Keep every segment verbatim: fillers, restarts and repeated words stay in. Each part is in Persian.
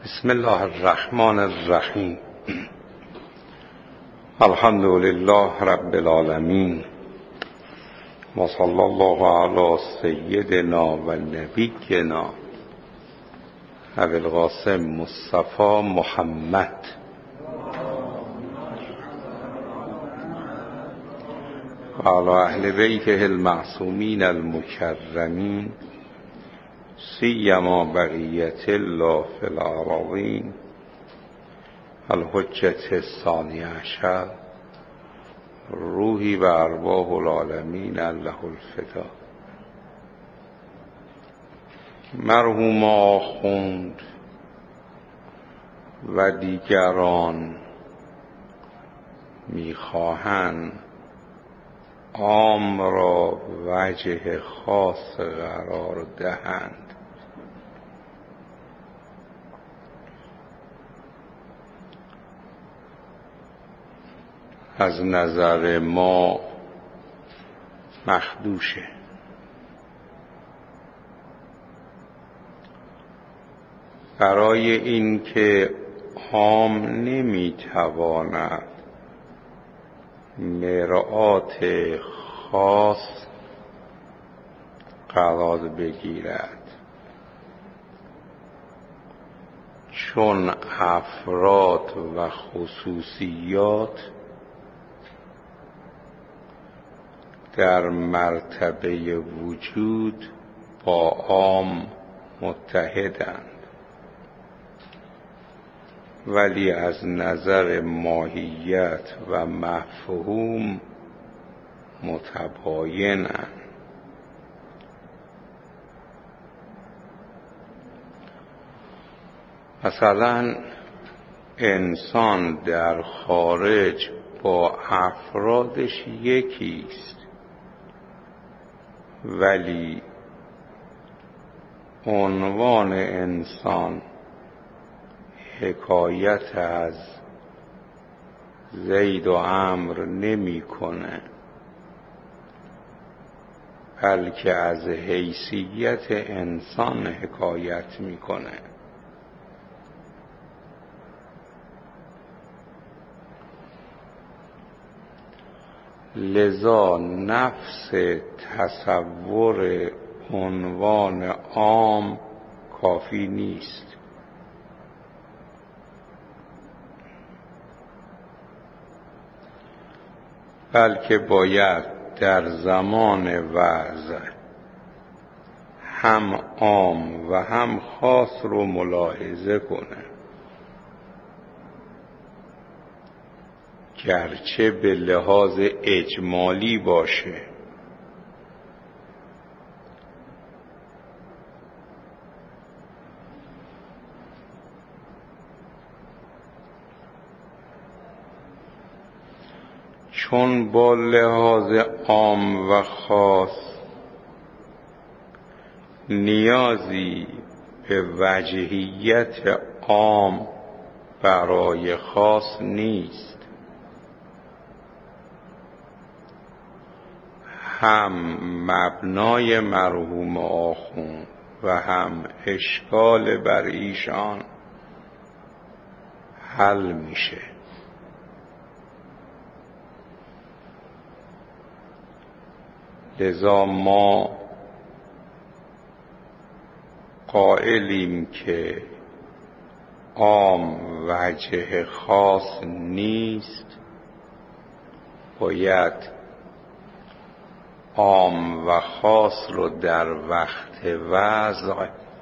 بسم الله الرحمن الرحیم. الحمد لله رب العالمین و صلی الله علی سیدنا و نبینا ابی القاسم مصطفی محمد و علی اهل بیته المعصومین المکرمین سیما بقیت الله فی الارضین الحجة الثانی عشر روحی و ارواح العالمین الله الفدا. مرحوم آخوند و دیگران میخواهند عام را وجه خاص قرار دهند. از نظر ما مخدوشه. برای اینکه عام نمیتواند مرآت خاص قرار بگیرد، چون افراد و خصوصیات در مرتبه وجود با عام متحدند، ولی از نظر ماهیت و مفهوم متباینند. مثلا انسان در خارج با افرادش یکیست، ولی عنوان انسان حکایت از زید و عمرو نمی کنه، بلکه از حیثیت انسان حکایت می کنه. لذا نفس تصور عنوان عام کافی نیست، بلکه باید در زمان وضع هم عام و هم خاص رو ملاحظه کنه، گرچه به لحاظ اجمالی باشه. چون با لحاظ عام و خاص نیازی به وجهیت عام برای خاص نیست، هم مبنای مرحوم آخوند و هم اشکال بر ایشان حل میشه. لذا ما قائلیم که عام وجه خاص نیست، باید عام و خاص رو در وقت وضع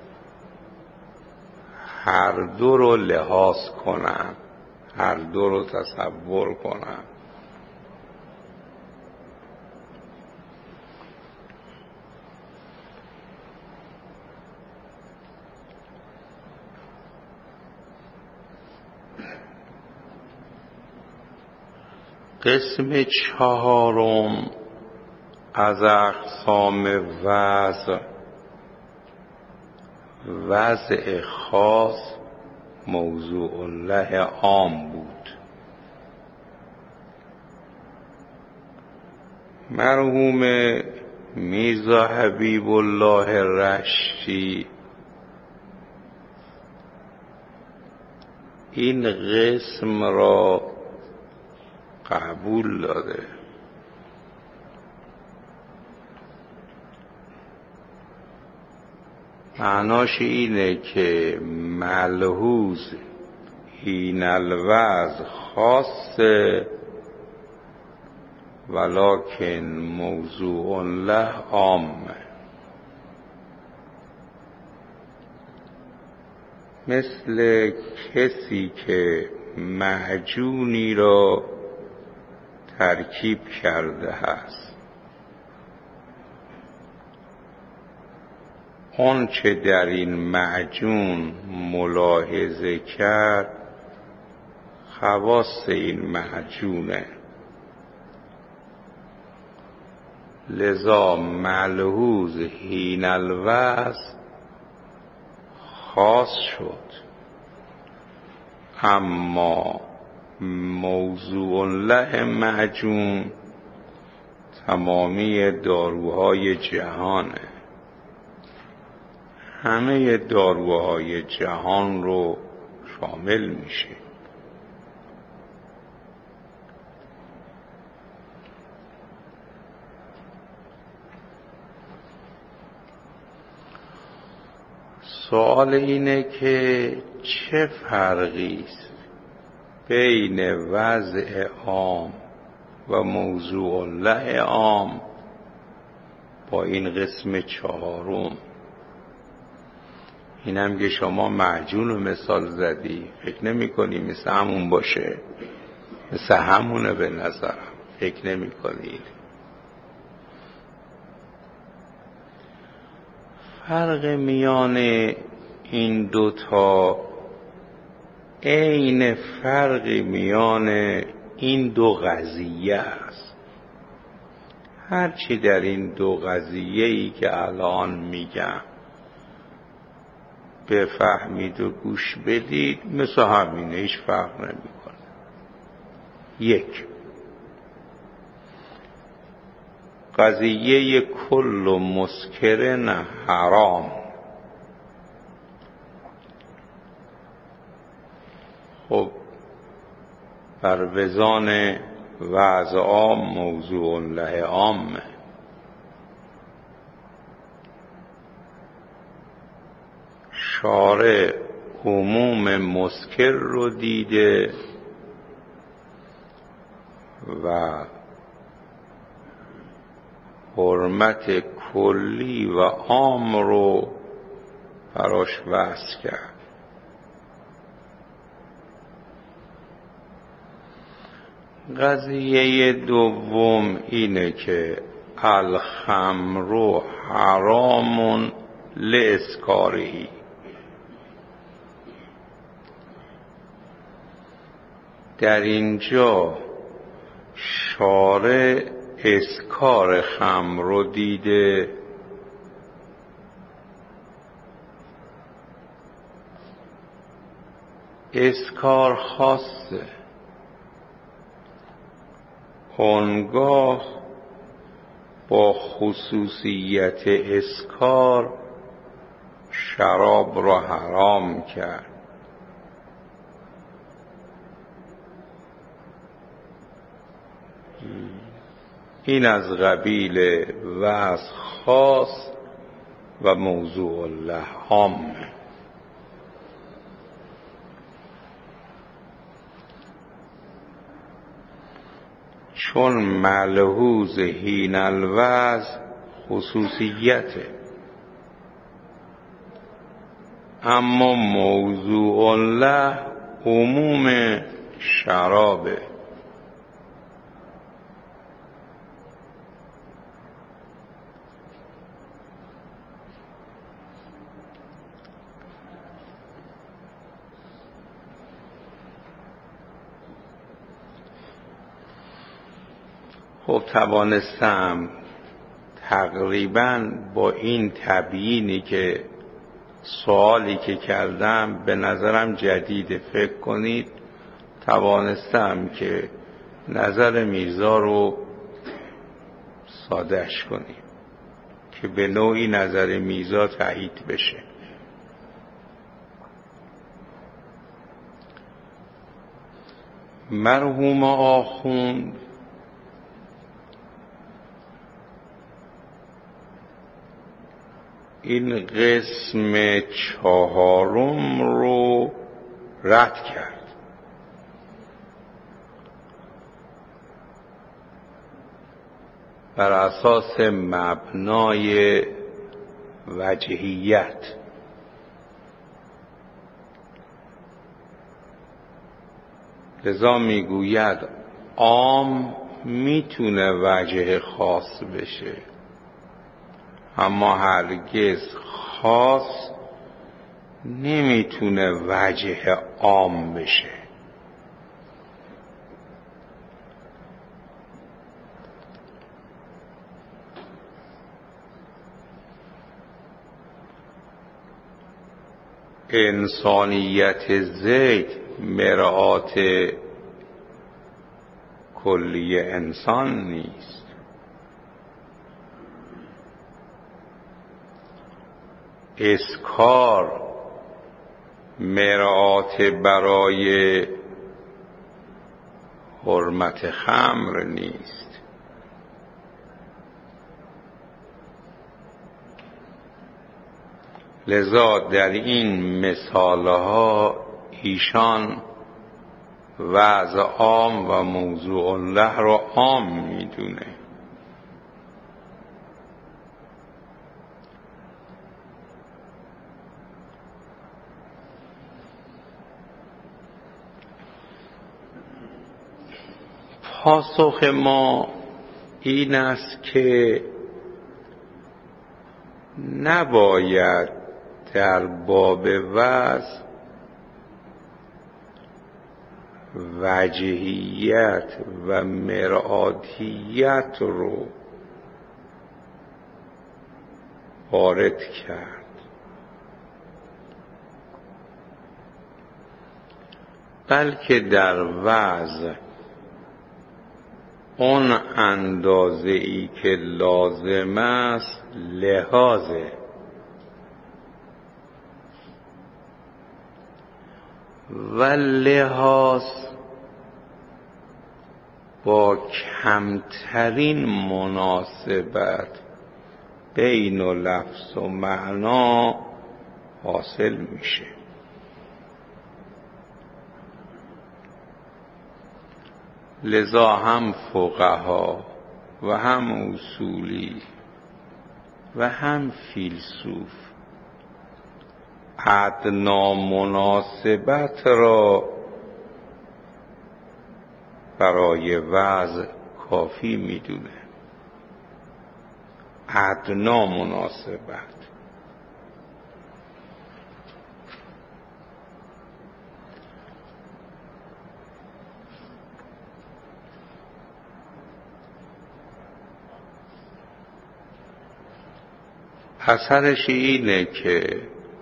هر دو رو لحاظ کنم، هر دو رو تصور کنم. قسم چهارم از اقسام وضع، وضع خاص موضوع له عام بود. مرحوم میرزا حبیب الله رشتی این قسم را قبول داده. معناش اینه که ملحوظ حین الوضع خاصه ولکن موضوع له عامه. مثل کسی که معجونی را ترکیب کرده است، آن چه در این معجون ملاحظه کرد خواص این معجونه، لذا ملحوظ حین الوضع خاص شد، اما موضوع له معجون تمامی داروهای جهانه، همه داروهای جهان رو شامل میشه. سوال اینه که چه فرقی است بین وضع عام و موضوع له عام با این قسم چهارم. اینم که شما معجون رو مثال زدی، فکر نمی کنی مثل همون باشه؟ مثل همونه به نظرم، فکر نمی کنی؟ فرق میان این دوتا عین فرق میان این دو قضیه است. هرچی در این دو قضیه‌ای که الان میگم بفهمید و گوش بدید مثل همینه، هیچ فرق نمیکنه. یک، قضیه کل مسکرن حرام. خب بر وزان وضع عام موضوع له عامه. شارع عموم مسکر رو دیده و حرمت کلی و عام رو براش وضع کرد. قضیه دوم اینه که الخمر حرام لاسکارهی. در اینجا شارع اسکار خمر رو دیده اسکار خاصه، اونگاه با خصوصیت اسکار شراب را حرام کرد. این از قبیل وضع خاص و موضوع له عام. چون ملحوظ حین الوضع خصوصیته، اما موضوع له عموم شرابه. خب توانستم تقریبا با این تبیینی که سوالی که کردم به نظرم جدید، فکر کنید توانستم که نظر میرزا رو سادهش کنیم که به نوعی نظر میرزا تایید بشه. مرحوم آخوند این قسم چهارم رو رد کرد. بر اساس مبنای وجهیت. لذا میگوید عام میتونه وجه خاص بشه، اما هرگز خاص نمیتونه وجه عام بشه. انسانیت زید مرآت کلی انسان نیست. اسکار مرآت برای حرمت خمر نیست. لذا در این مثالها ایشان وضع عام و موضوع الله را عام میدونه. پاسخ ما این است که نباید در باب وضع وجهیت و مرآتیت رو وارد کرد، بلکه در وضع اون اندازه ای که لازم است لحاظه و لحاظ با کمترین مناسبت بین لفظ و معنا حاصل میشه. لذا هم فقها و هم اصولی و هم فیلسوف ادنا مناسبت را برای وضع کافی میدونه. ادنا مناسبت. اثرش اینه که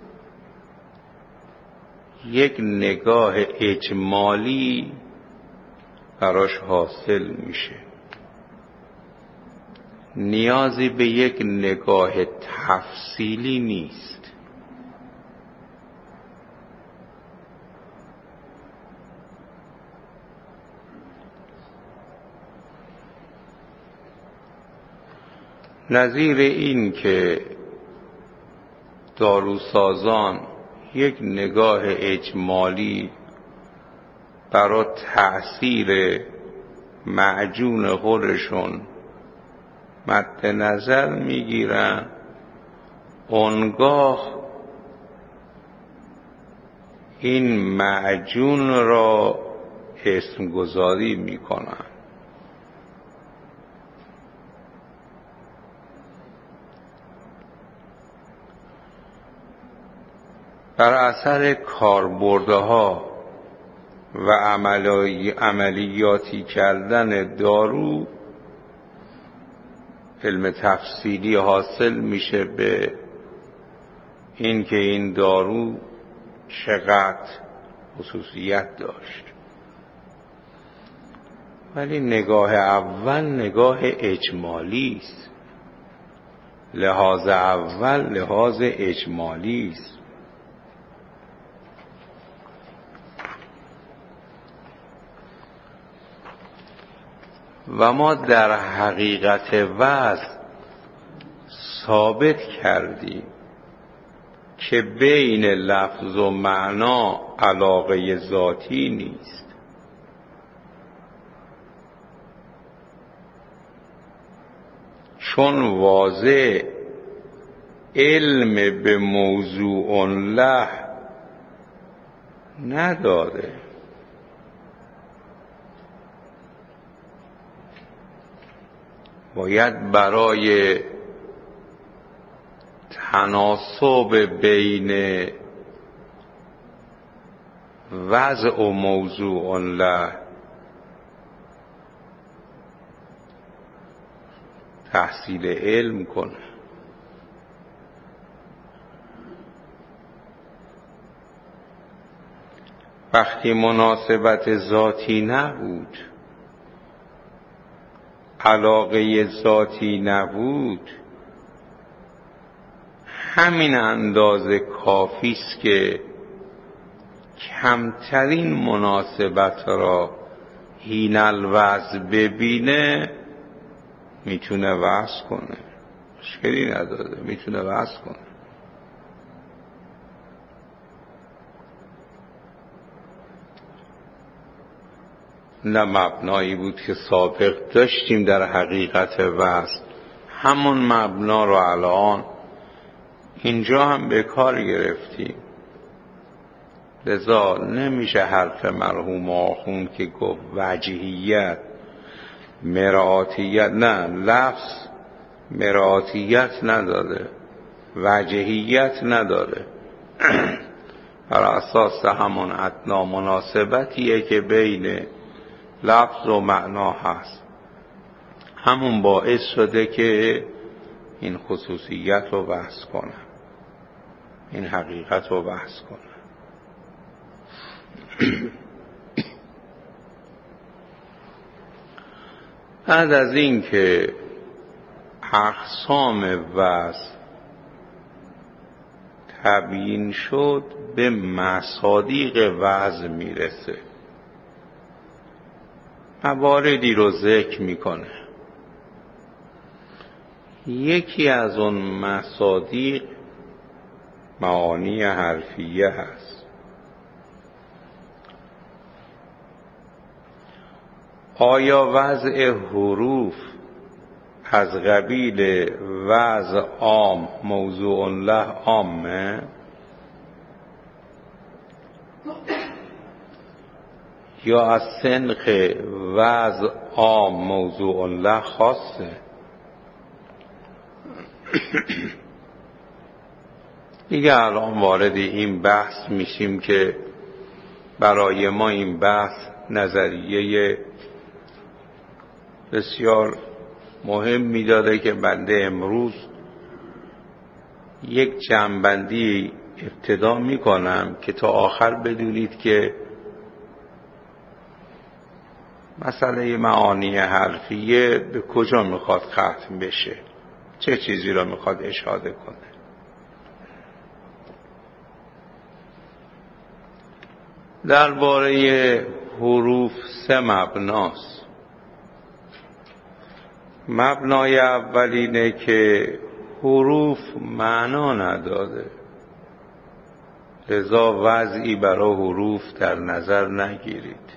یک نگاه اجمالی براش حاصل میشه، نیازی به یک نگاه تفصیلی نیست. نظیر این که داروسازان یک نگاه اجمالی برای تأثیر معجون خودشون مد نظر میگیرن، اونگاه این معجون را اسم گذاری میکنن. بر اثر کاربردها و عملیاتی کردن دارو علم تفصیلی حاصل میشه به این که این دارو چقدر خصوصیت داشت. ولی نگاه اول نگاه اجمالی است. لحاظ اول لحاظ اجمالی است. و ما در حقیقت وضع ثابت کردیم که بین لفظ و معنا علاقه ذاتی نیست. چون واضح علم به موضوع له نداره. باید برای تناسب بین وضع و موضوع له تحصیل علم کنه. وقتی مناسبت ذاتی نبود، علاقه ذاتی نبود، همین اندازه کافی است که کمترین مناسبت را حین الوضع ببینه، میتونه وصل کنه، مشکلی نداره، میتونه وصل کنه. نه مبنایی بود که سابق داشتیم در حقیقت وصل، همون مبنا رو الان اینجا هم به کار گرفتیم. لذا نمیشه حرف مرحوم آخوند که گفت وجهیت مرآتیت، نه، لفظ مرآتیت نداره، وجهیت نداره. بر اساس همون ادنا مناسبتیه که بین لفظ و معنا هست، همون باعث شده که این خصوصیت رو بحث کنه، این حقیقت رو بحث کنه. بعد از این که اقسام وصف تبیین شد، به مصادیق وضع میرسه، مواردی رو ذکر میکنه. یکی از اون مصادیق معانی حرفیه هست. آیا وضع حروف از قبیل وضع عام موضوع له عامه؟ یا از سنخ وضع عام موضوع له خاصه؟ دیگه الان وارد این بحث میشیم که برای ما این بحث نظریه بسیار مهم میداده که بنده امروز یک جمع‌بندی ابتدا میکنم که تا آخر بدونید که مسئله معانی حرفیه به کجا میخواد ختم بشه، چه چیزی را میخواد اشاده کنه. درباره حروف سه مبناست. مبنای اولینه که حروف معنا نداده، لذا وضعی برای حروف در نظر نگیرید.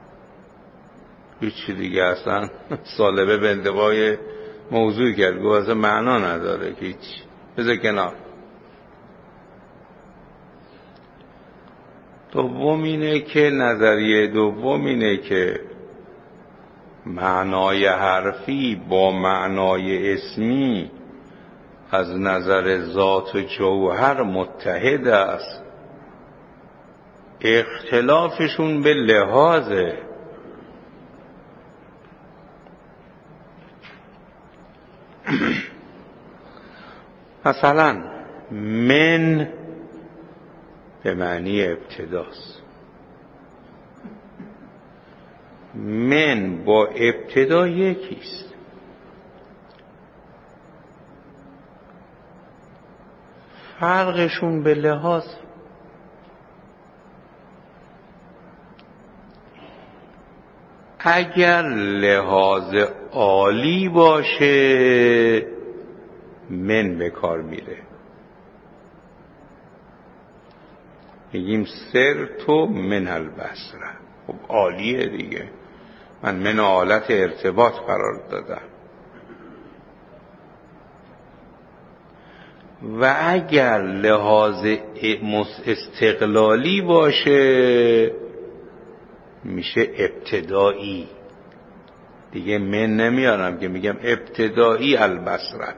هیچی دیگه اصلا سالبه به انتباه موضوع کرد، گوه اصلا معنا نداره که هیچ، بذار کنار. دوم اینه که نظریه دوم اینه که معنای حرفی با معنای اسمی از نظر ذات و جوهر متحد است، اختلافشون به لحاظه. مثلا من به معنی ابتداست، من با ابتدا یکیست. فرقشون به لحاظ اگر لحاظ عالی باشه من به کار میره. میگیم سر تو من البصره. خب عالیه دیگه، من من حالت ارتباط قرار دادم. و اگر لحاظ استقلالی باشه میشه ابتدایی دیگه، من نمیارم که میگم ابتدایی البصره.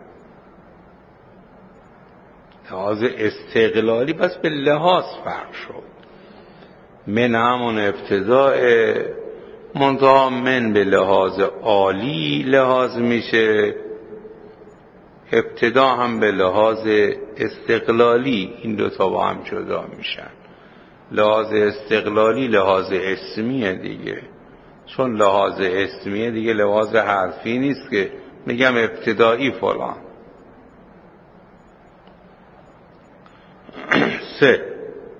لحاظ استقلالی بس به لحاظ فرق شد. من همون ابتداء، منتها من به لحاظ عالی لحاظ میشه، ابتدا هم به لحاظ استقلالی. این دوتا با هم جدا میشن. لحاظ استقلالی لحاظ اسمیه دیگه، چون لحاظ اسمیه دیگه لحاظ حرفی نیست که میگم ابتدایی فلان. سه،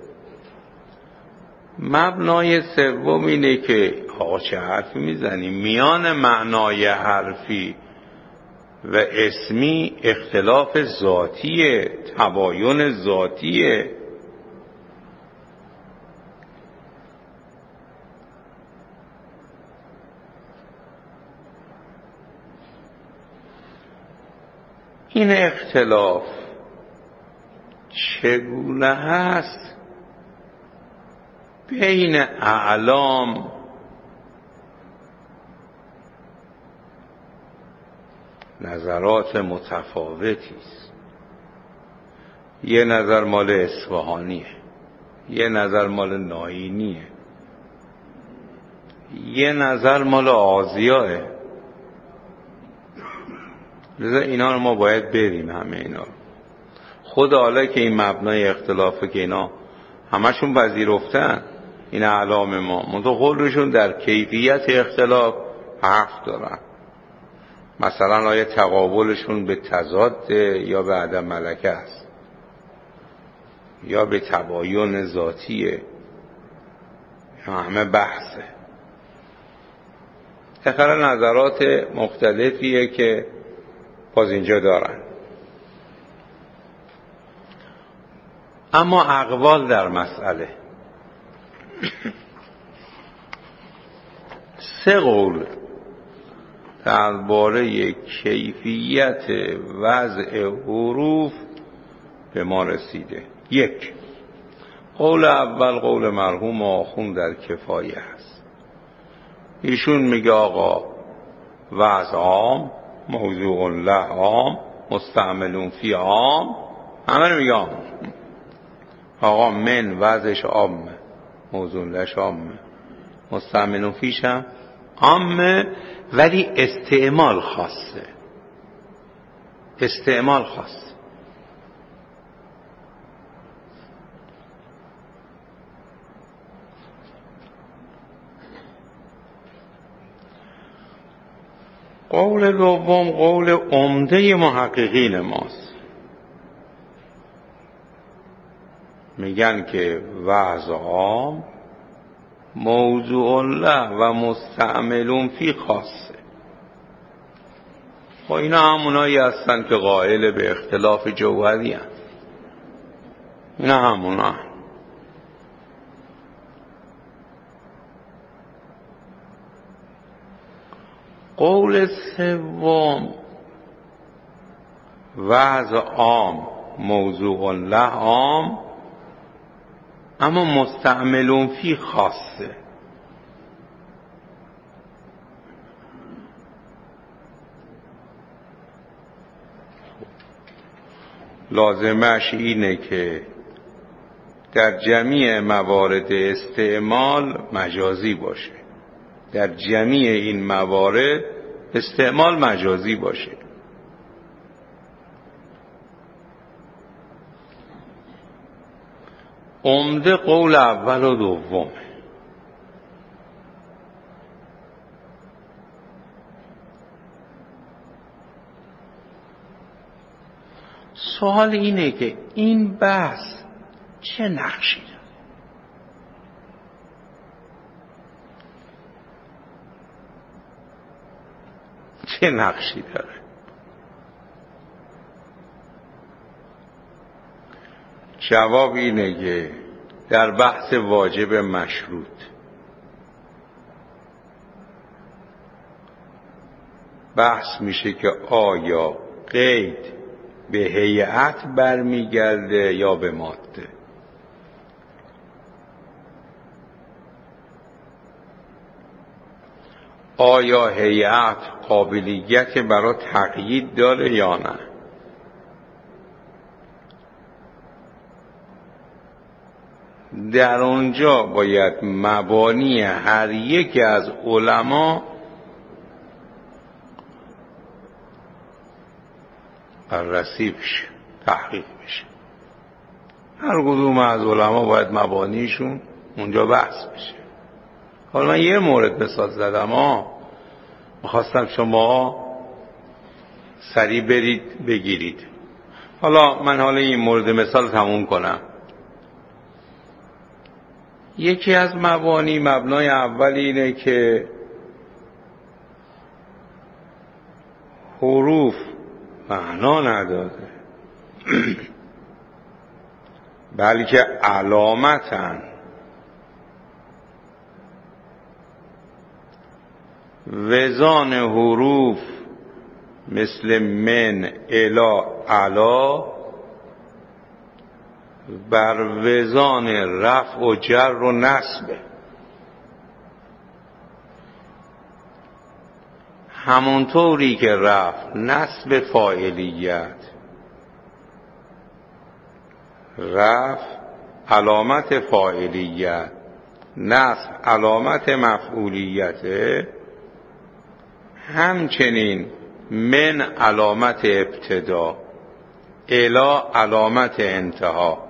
مبنای سوم اینه که آقا چه حرفی میزنی؟ میان معنای حرفی و اسمی اختلاف ذاتیه، تباین ذاتیه. این اختلاف چگونه هست؟ بین اعلام نظرات متفاوتی است. یه نظر مال اصفهانیه، یه نظر مال ناینیه، یه نظر مال آزیاه. لذا اینا رو ما باید بریم، همه اینا رو. خود حالا که این مبنای اختلافه که اینا همشون پذیرفتن، این اعلام ما، منطقه قولشون در کیفیت اختلاف حق دارن. مثلا آیا تقابلشون به تضاد یا به عدم ملکه است یا به تباین ذاتیه، همه بحثه. تقریبا نظرات مختلفیه که باز اینجا دارن. اما اقوال در مسئله، سه قول درباره کیفیت وضع حروف به ما رسیده. یک، قول اول قول مرحوم آخوند در کفایه است. ایشون میگه آقا وضع عام، موضوع له عام، مستعملون فی عام، همه رو میگه عام. آقا من وضعش عامه، موضوع لهش عامه، مستعملون فیش هم عامه، ولی استعمال خاصه. استعمال خاص. قول دوم قول عمده محققین ماست. میگن که وضع عام، موضوع له و مستعملون فی خاصه. خب اینا همونایی هستن که قائل به اختلاف جوهری هستن. اینا همونا. قول سوم وضع عام، موضوع له عام، اما مستعملون فی خاصه. لازمش اینه که در جمیع موارد استعمال مجازی باشه. در جمیع این موارد استعمال مجازی باشه. عمده قول اول و دوم. سوال اینه که این بحث چه نقشی داره؟ چه نقشی داره؟ جواب اینه که در بحث واجب مشروط بحث میشه که آیا قید به هیئت برمیگرده یا به ماده. آیا هیئت قابلیت برای تقیید داره یا نه؟ در اونجا باید مبانی هر یک از علما بررسی بشه، تحقیق بشه. هر کدوم از علما باید مبانیشون اونجا بحث بشه. حالا من یه مورد مثال زدم، ها میخواستم شما سریع برید بگیرید. حالا من حالا این مورد مثال تموم کنم. یکی از مبانی، مبنای اول اینه که حروف معنا نداره بلکه علامتن. وزان حروف مثل من، الا، علا بر وزان رفع و جر و نصب. همونطوری که رفع نصب فاعلیت، رفع علامت فاعلیت، نصب علامت مفعولیته، همچنین من علامت ابتدا، الا علامت انتها.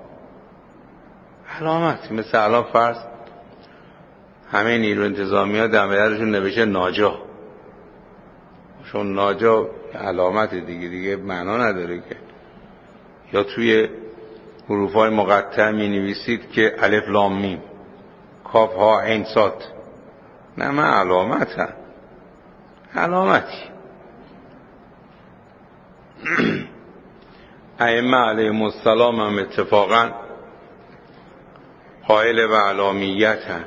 علامت مثل الان فرض همه نیرو انتظامی ها در مدرشون نوشته ناجا، چون ناجا علامت دیگه دیگه معنا نداره که. یا توی حروف های مقطع می نویسید که الف لام میم، کاف ها عین صاد، نه من علامت هم علامتی. ائمه علیهم السلام هم اتفاقا قائل به علامیت هم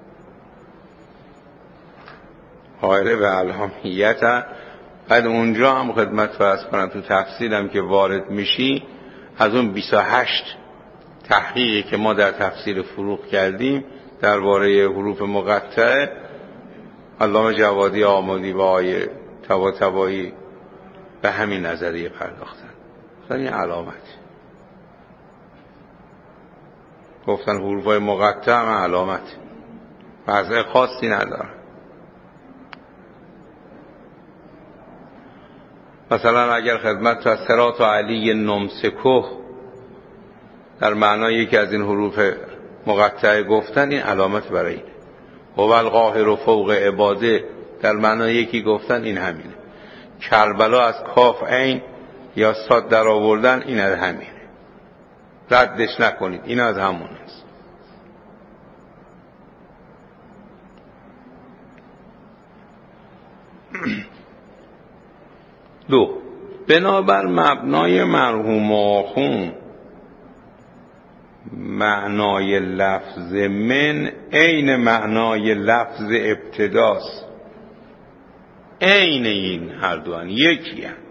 قائل به علامیت هم. بعد اونجا هم خدمت فرض کنم تو تفصیلم که وارد میشی، از اون بیست و هشت تحقیقی که ما در تفسیر فروغ کردیم درباره حروف مقطعه، علامه جوادی آمادی و آیه طباطبایی به همین نظریه پرداختن. گفتن این علامت، گفتن حروفای مقطع هم علامت، وضع خاصی نداره. مثلا اگر خدمت تا صراط و علی نمسکه در معنای یکی از این حروف مقطعه گفتن، این علامت برای اینه. هو القاهر و فوق عباده در معنای یکی گفتن، این همینه. کربلا از کاف عین یا صاد در آوردن، این از همینه. ردش نکنید، این از همون است. دو، بنابر مبنای مرحوم آخون معنای لفظ من عین معنای لفظ ابتداست. عین این هر دوان یکی هم،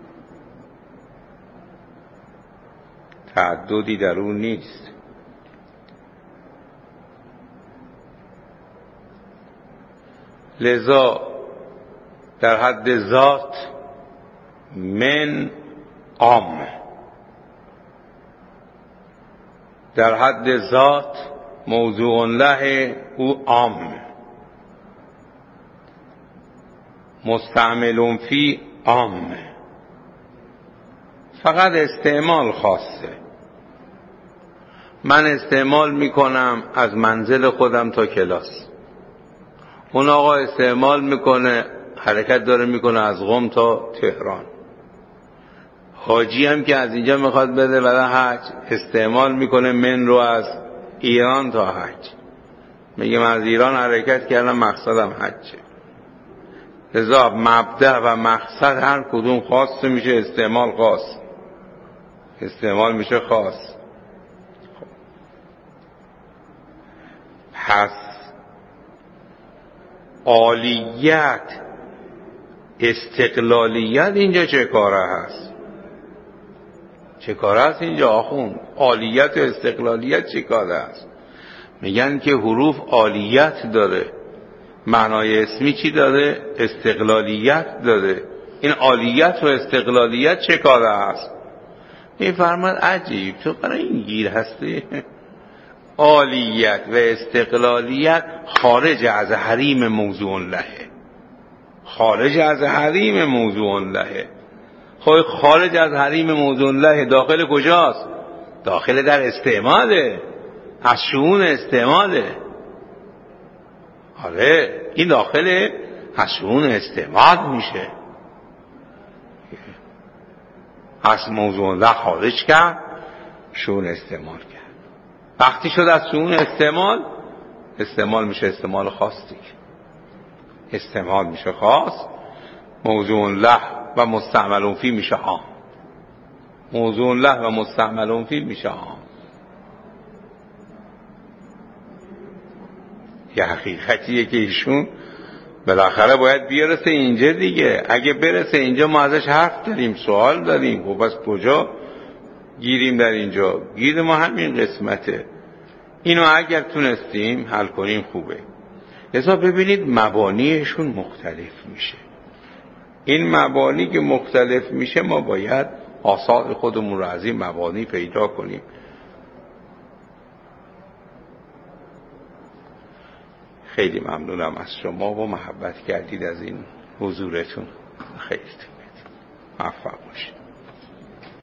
تعددی در اون نیست. لذا در حد ذات من عام، در حد ذات موضوع له او عام، مستعمل فی عام، فقط استعمال خاصه. من استعمال میکنم از منزل خودم تا کلاس، اون آقا استعمال میکنه حرکت داره میکنه از قم تا تهران. حاجی هم که از اینجا میخواد بده برای حج استعمال میکنه من رو از ایران تا حج. میگه من از ایران حرکت کردم مقصدم حجه. لذا مبدأ و مقصد هر کدوم خاص میشه، استعمال خاص، استعمال میشه خاص. پس عالیت، استقلالیت اینجا چه کاره هست؟ چه کاره هست اینجا آخوند؟ عالیت و استقلالیت چه کاره هست؟ میگن که حروف عالیت داره، معنای اسمی چی داره؟ استقلالیت داره. این عالیت و استقلالیت چه کاره هست؟ میفرماد عجیب، تو برای این گیر هستی؟ عالیت و استقلالیت خارج از حریم موضوع لهه، خارج از حریم موضوع لهه. خب خارج از حریم موضوع لهه داخل کجاست؟ داخل در استعماله، از شؤون استعماله. آره این داخل از شؤون استعمال میشه. از موضوع له خارج کرد، شؤون استعمال کرد. وقتی شد از شؤون استعمال، استعمال میشه استعمال خاص دیگه. استعمال میشه خاص، موضوع له و مستعمل فی میشه عام. موضوع له و مستعمل فی میشه عام. یه حقیقتیه که ایشون بالاخره باید بیارسه اینجا دیگه. اگه برسه اینجا ما ازش حرف داریم، سوال داریم. خب بس کجا گیریم در اینجا؟ گیر ما همین قسمته. اینو اگر تونستیم حل کنیم خوبه. لذا ببینید مبانیشون مختلف میشه. این مبانی که مختلف میشه ما باید آثار خودمون رو از این مبانی پیدا کنیم. خیلی ممنونم از شما و محبت کردید از این حضورتون. خیلی موفق باشید.